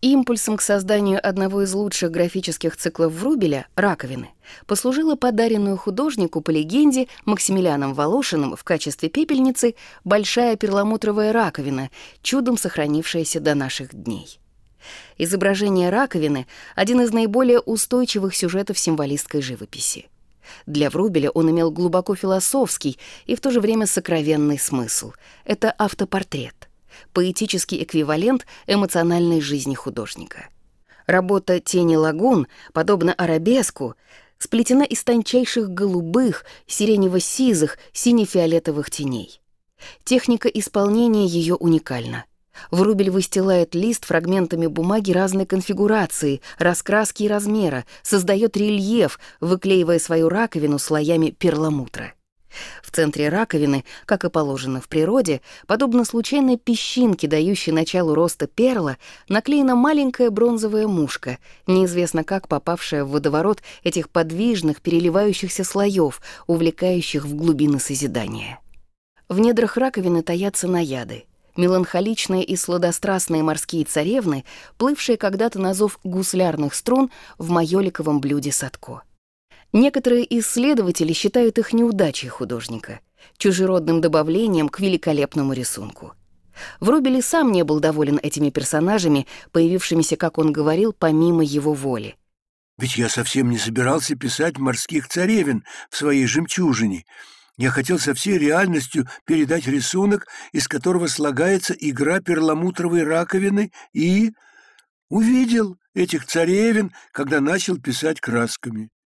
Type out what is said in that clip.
Импульсом к созданию одного из лучших графических циклов Врубеля «Раковины» послужила подаренную художнику по легенде Максимилианом Волошиным в качестве пепельницы большая перламутровая раковина, чудом сохранившаяся до наших дней. Изображение раковины — один из наиболее устойчивых сюжетов символистской живописи. Для Врубеля он имел глубоко философский и в то же время сокровенный смысл. Это автопортрет. Поэтический эквивалент эмоциональной жизни художника. Работа «Тени лагун», подобно арабеску, сплетена из тончайших голубых, сиренево-сизых, сине-фиолетовых теней. Техника исполнения ее уникальна. Врубель выстилает лист фрагментами бумаги разной конфигурации, раскраски и размера, создает рельеф, выклеивая свою раковину слоями перламутра. В центре раковины, как и положено в природе, подобно случайной песчинке, дающей началу роста перла, наклеена маленькая бронзовая мушка, неизвестно как попавшая в водоворот этих подвижных, переливающихся слоев, увлекающих в глубины созидания. В недрах раковины таятся наяды, меланхоличные и сладострастные морские царевны, плывшие когда-то на зов гуслярных струн в майоликовом блюде Садко. Некоторые исследователи считают их неудачей художника, чужеродным добавлением к великолепному рисунку. Врубель и сам не был доволен этими персонажами, появившимися, как он говорил, помимо его воли. «Ведь я совсем не собирался писать морских царевен в своей «Жемчужине». Я хотел со всей реальностью передать рисунок, из которого слагается игра перламутровой раковины, и увидел этих царевен, когда начал писать красками.